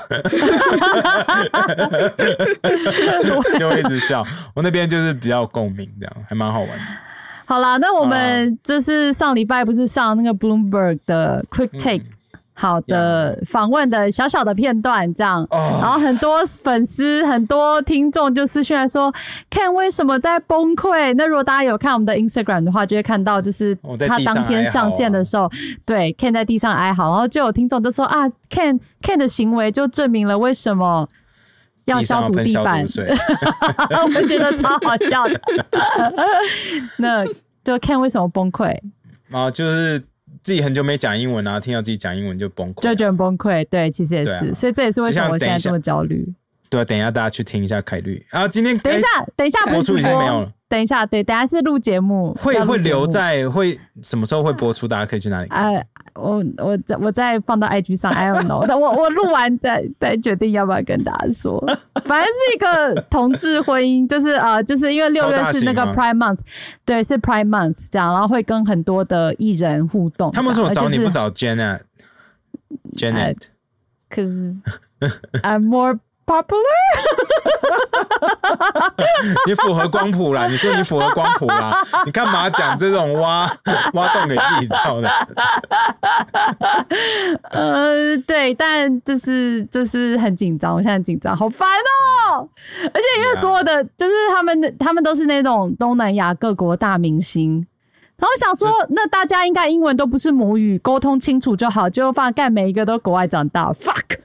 就会一直笑。我那边就是比较有共鸣，这样还蛮好玩的。 好啦，那我们就是上礼拜不是上那个 Bloomberg 的 Quick Take。好的访问的小小的片段这样，然后很多粉丝很多听众就私讯来说 Ken 为什么在崩溃。那如果大家有看我们的 Instagram 的话，就会看到就是他当天上线的时候，对 Ken 在地上哀嚎，然后就有听众就说Ken 的行为就证明了为什么要消毒地板，我觉得超好笑的。那就 Ken 为什么崩溃就是自己很久没讲英文啊，听到自己讲英文就崩溃， 就觉得崩溃。对，其实也是，所以这也是为什么我现在这么焦虑。 对，等一下大家去听一下凯律。然后今天等一下播出已经没有了。 等一下，对，等一下是录节目， 会留在什么时候会播出？大家可以去哪里看？ 我再放到 IG 上 ，I don't know。我录完再决定要不要跟大家说。反正是一个同志婚姻，就是因为6月是那个 Pride Month， 对，是 Pride Month 这样，然后会跟很多的艺人互动。 他们说找你不找 Janet？ Cause I'm more popular 你符合光谱啦，你说你符合光谱啦，你干嘛讲这种挖洞给自己跳的？ 对，但就是很紧张，我现在很紧张，好烦哦！而且因为所有的就是他们都是那种东南亚各国大明星。然后想说，那大家应该英文都不是母语，沟通清楚就好。结果发现，干每一个都国外长大 ，fuck，everyone，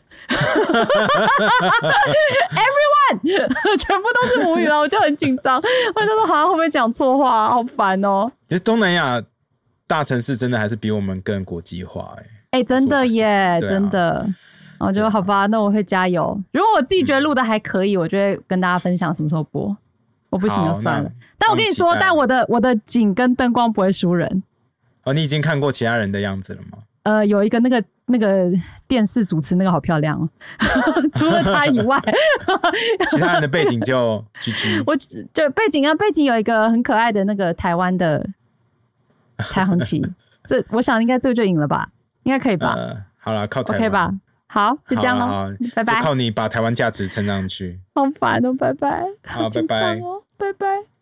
全部都是母语了，我就很紧张。我就说，好像会不会讲错话，好烦哦。 其实东南亚大城市真的还是比我们更国际化， 真的耶，真的。 我就好吧，那我会加油。如果我自己觉得录的还可以，我就会跟大家分享什么时候播。我不行就算了。但我跟你说，但我的景跟灯光不会输人。 哦，你已经看过其他人的样子了吗？ 有一个那个电视主持那个好漂亮哦，除了他以外， 其他人的背景就 GG。 我就背景有一个很可爱的那个台湾的彩虹旗，这我想应该这个就赢了吧，应该可以吧？ 好了，靠台湾 OK 吧？好，就这样咯，拜拜。 就靠你把台湾价值撑上去。 好烦哦，拜拜。 好，拜拜。 拜拜。